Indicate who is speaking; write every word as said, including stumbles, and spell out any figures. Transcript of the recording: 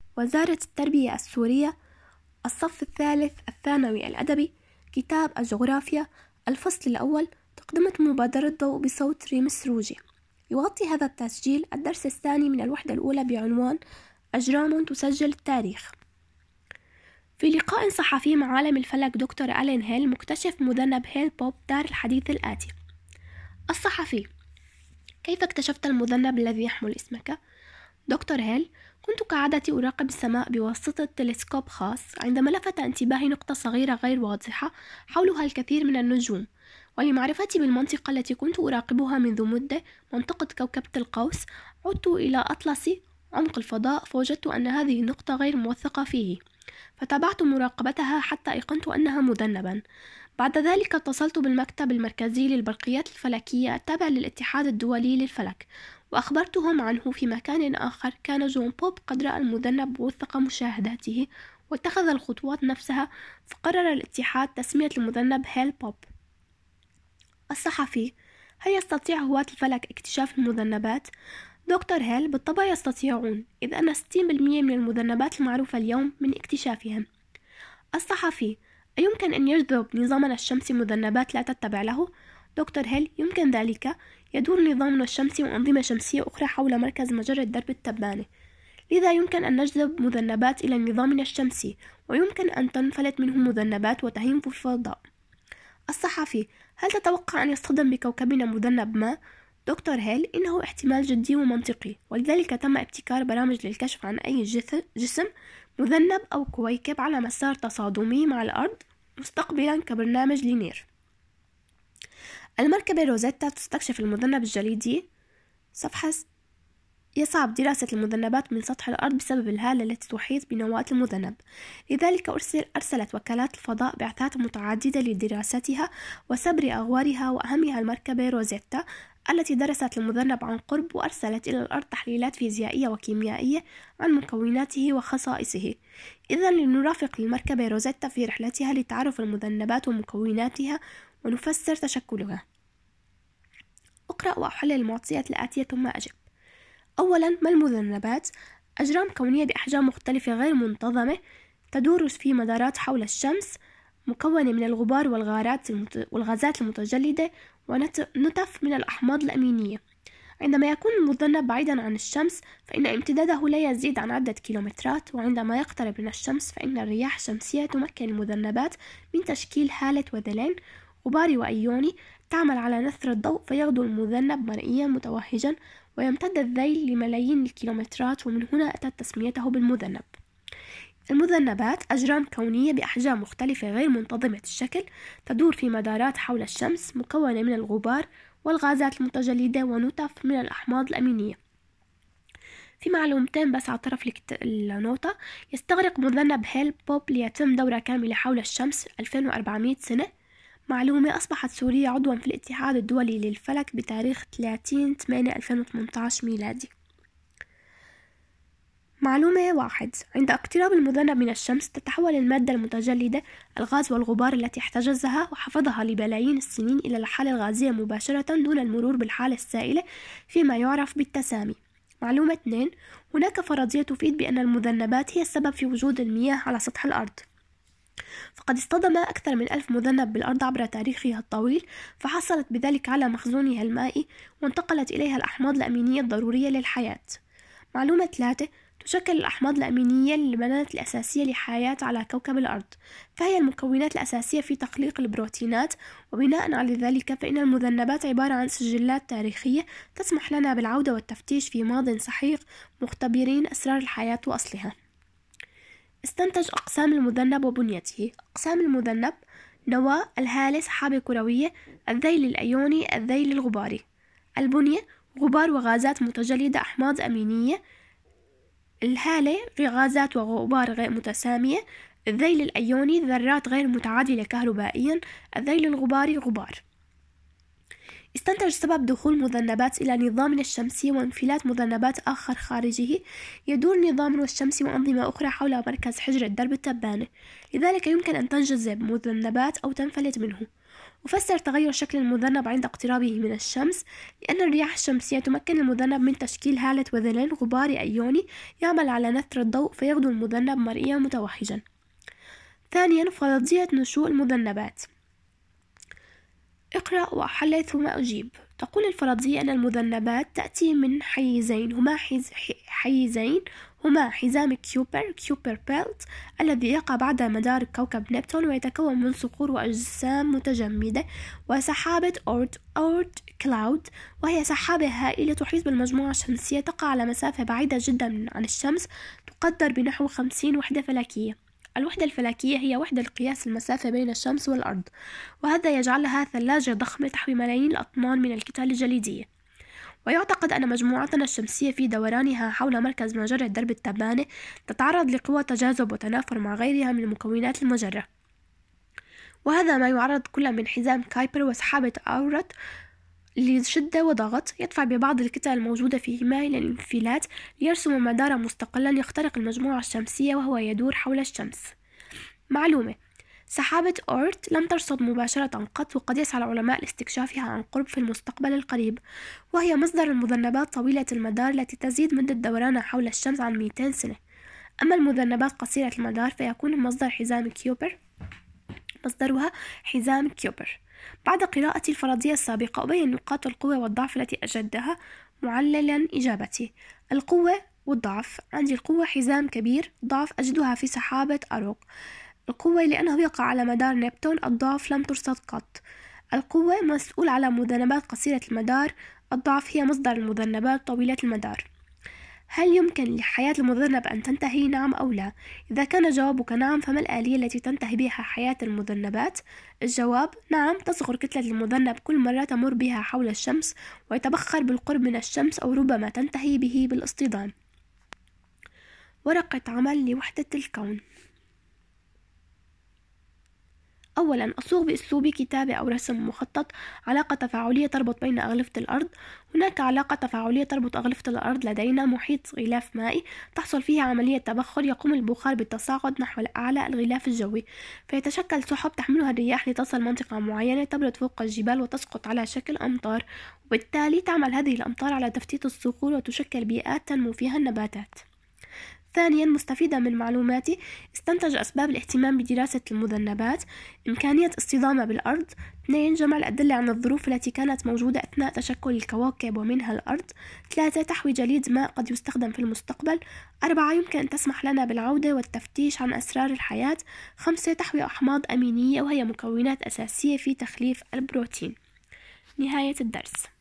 Speaker 1: وزارة التربية السورية، الصف الثالث الثانوي الأدبي، كتاب الجغرافيا، الفصل الأول، تقدمة مبادرة ضوء بصوت ريم السروجي. يغطي هذا التسجيل الدرس الثاني من الوحدة الأولى بعنوان أجرام تسجل التاريخ. في لقاء صحفي مع عالم الفلك دكتور ألين هيل مكتشف مذنب هيل بوب دار الحديث الآتي: الصحفي: كيف اكتشفت المذنب الذي يحمل اسمك؟ دكتور هيل: كنت كعادتي أراقب السماء بواسطة تلسكوب خاص، عندما لفت انتباهي نقطة صغيرة غير واضحة حولها الكثير من النجوم، ولمعرفتي بالمنطقة التي كنت أراقبها منذ مدة، منطقة كوكبة القوس، عدت إلى أطلسي عمق الفضاء، فوجدت أن هذه النقطة غير موثقة فيه، فتابعت مراقبتها حتى أيقنت أنها مذنبا. بعد ذلك اتصلت بالمكتب المركزي للبرقيات الفلكية التابع للاتحاد الدولي للفلك، وأخبرتهم عنه. في مكان آخر كان جون بوب قد رأى المذنب ووثق مشاهداته واتخذ الخطوات نفسها، فقرر الاتحاد تسمية المذنب هيل بوب. الصحفي: هل يستطيع هواة الفلك اكتشاف المذنبات؟ دكتور هيل: بالطبع يستطيعون، إذ أن ستين بالمئة من المذنبات المعروفة اليوم من اكتشافهم. الصحفي: أيمكن أن يجذب نظامنا الشمسي مذنبات لا تتبع له؟ دكتور هيل: يمكن ذلك، يدور نظامنا الشمسي وأنظمة شمسية أخرى حول مركز مجرة درب التبانة، لذا يمكن أن نجذب مذنبات إلى نظامنا الشمسي، ويمكن أن تنفلت منه مذنبات وتهيم في الفضاء. الصحفي: هل تتوقع أن يصطدم بكوكبنا مذنب ما؟ دكتور هيل: إنه احتمال جدي ومنطقي، ولذلك تم ابتكار برامج للكشف عن أي جسم مذنب أو كويكب على مسار تصادمي مع الأرض مستقبلا كبرنامج لينير. المركبة روزيتا تستكشف المذنب الجليدي. صفحة: يصعب دراسة المذنبات من سطح الأرض بسبب الهالة التي تحيط بنواة المذنب، لذلك أرسل أرسلت وكالات الفضاء بعثات متعددة لدراستها وسبر أغوارها، وأهمها المركبة روزيتا التي درست المذنب عن قرب، وأرسلت إلى الأرض تحليلات فيزيائية وكيميائية عن مكوناته وخصائصه. إذن لنرافق المركبة روزيتا في رحلتها لتعرف المذنبات ومكوناتها ونفسر تشكلها. أقرأ وأحلل المعطيات الآتية ثم أجب. أولا، ما المذنبات؟ أجرام كونية بأحجام مختلفة غير منتظمة تدور في مدارات حول الشمس، مكونة من الغبار والغارات المت... والغازات المتجلدة ونتف من الأحماض الأمينية. عندما يكون المذنب بعيدا عن الشمس فإن امتداده لا يزيد عن عدة كيلومترات، وعندما يقترب من الشمس فإن الرياح الشمسية تمكن المذنبات من تشكيل هالة وذلين غباري وأيوني تعمل على نثر الضوء، فيغدو المذنب مرئيا متوهجا ويمتد الذيل لملايين الكيلومترات، ومن هنا أتت تسميته بالمذنب. المذنبات أجرام كونية بأحجام مختلفة غير منتظمة الشكل تدور في مدارات حول الشمس، مكونة من الغبار والغازات المتجلدة ونتف من الأحماض الأمينية. في معلومتين بس على طرف النوتة: يستغرق مذنب هيل بوب ليتم دورة كاملة حول الشمس ألفين وأربعمئة سنة. معلومة: أصبحت سوريا عضوا في الاتحاد الدولي للفلك بتاريخ ثلاثين ثمانية ألفين وثمانية عشر ميلادي. معلومة واحد: عند اقتراب المذنب من الشمس تتحول المادة المتجلدة، الغاز والغبار التي احتجزها وحفظها لبلايين السنين، إلى الحالة الغازية مباشرة دون المرور بالحالة السائلة فيما يعرف بالتسامي. معلومة اثنين: هناك فرضية تفيد بأن المذنبات هي السبب في وجود المياه على سطح الأرض، فقد اصطدم أكثر من ألف مذنب بالأرض عبر تاريخها الطويل، فحصلت بذلك على مخزونها المائي وانتقلت إليها الأحماض الأمينية الضرورية للحياة. معلومة ثلاثة: تشكل الأحماض الأمينية البنات الأساسية للحياة على كوكب الأرض، فهي المكونات الأساسية في تخليق البروتينات، وبناء على ذلك فإن المذنبات عبارة عن سجلات تاريخية تسمح لنا بالعودة والتفتيش في ماضٍ سحيق، مختبرين أسرار الحياة وأصلها. استنتج أقسام المذنب وبنيته. أقسام المذنب: نواة، الهالة سحابة كروية، الذيل الأيوني، الذيل الغباري. البنية: غبار وغازات متجلدة، أحماض أمينية. الهالة: غازات وغبار غير متسامية. الذيل الأيوني: ذرات غير متعادلة كهربائيا. الذيل الغباري: غبار. استنتج سبب دخول مذنبات إلى نظامنا الشمسي وانفلات مذنبات آخر خارجه. يدور نظامنا الشمسي وأنظمة أخرى حول مركز حجرة درب التبانة، لذلك يمكن أن تنجذب مذنبات أو تنفلت منه، وفسر تغير شكل المذنب عند اقترابه من الشمس لأن الرياح الشمسية تمكن المذنب من تشكيل هالة وذلين غبار أيوني يعمل على نثر الضوء فيغدو المذنب مرئيا متوهجا. ثانيا، فرضية نشوء المذنبات. اقرأ وأحلل ثم أجيب. تقول الفرضية أن المذنبات تأتي من حيزين هما حيز حيزين هما حزام كيوبر كيوبر بيلت الذي يقع بعد مدار كوكب نبتون ويتكون من صخور وأجسام متجمدة، وسحابة أورت أورت كلاود وهي سحابة هائلة تحيط بالمجموعة الشمسية تقع على مسافة بعيدة جدا عن الشمس تقدر بنحو خمسين وحدة فلكية. الوحدة الفلكية هي وحدة لقياس المسافة بين الشمس والأرض، وهذا يجعلها ثلاجة ضخمة تحوي ملايين الأطنان من الكتل الجليدية. ويعتقد أن مجموعتنا الشمسية في دورانها حول مركز مجرة درب التبانة تتعرض لقوى تجاذب وتنافر مع غيرها من مكونات المجرة، وهذا ما يعرض كل من حزام كايبر وسحابة أورت لشدة وضغط يدفع ببعض الكتل الموجودة فيهما إلى الانفلات ليرسم مدارا مستقلا يخترق المجموعة الشمسية وهو يدور حول الشمس. معلومة: سحابة أورت لم ترصد مباشرة قط، وقد يسعى العلماء لاستكشافها عن قرب في المستقبل القريب، وهي مصدر المذنبات طويلة المدار التي تزيد مدة دورانها حول الشمس عن مئتين سنة. أما المذنبات قصيرة المدار فيكون مصدر حزام كيوبر مصدرها حزام كيوبر. بعد قراءة الفرضية السابقة أبين نقاط القوة والضعف التي أجدها معللا إجابتي. القوة والضعف: عندي القوة حزام كبير، ضعف أجدها في سحابة أروق. القوة لأنه يقع على مدار نبتون، الضعف لم ترصد قط. القوة مسؤول على مذنبات قصيرة المدار، الضعف هي مصدر المذنبات طويلة المدار. هل يمكن لحياة المذنب أن تنتهي؟ نعم أو لا؟ إذا كان جوابك نعم، فما الآلية التي تنتهي بها حياة المذنبات؟ الجواب نعم، تصغر كتلة المذنب كل مرة تمر بها حول الشمس ويتبخر بالقرب من الشمس، أو ربما تنتهي به بالاصطدام. ورقة عمل لوحدة الكون. أولا، أصوغ بأسلوب كتابة أو رسم مخطط علاقة تفاعلية تربط بين أغلفة الأرض. هناك علاقة تفاعلية تربط أغلفة الأرض. لدينا محيط غلاف مائي تحصل فيه عملية تبخر، يقوم البخار بالتصاعد نحو الأعلى الغلاف الجوي فيتشكل سحب تحملها الرياح لتصل منطقة معينة، تبرد فوق الجبال وتسقط على شكل أمطار، وبالتالي تعمل هذه الأمطار على تفتيت الصخور وتشكل بيئات تنمو فيها النباتات. ثانيا، مستفيدة من معلوماتي، استنتج أسباب الاهتمام بدراسة المذنبات: إمكانية اصطدامها بالأرض. اثنين، جمع الأدلة عن الظروف التي كانت موجودة أثناء تشكل الكواكب ومنها الأرض. ثلاثة، تحوي جليد ماء قد يستخدم في المستقبل. أربعة، يمكن أن تسمح لنا بالعودة والتفتيش عن أسرار الحياة. خمسة، تحوي أحماض أمينية وهي مكونات أساسية في تخليف البروتين. نهاية الدرس.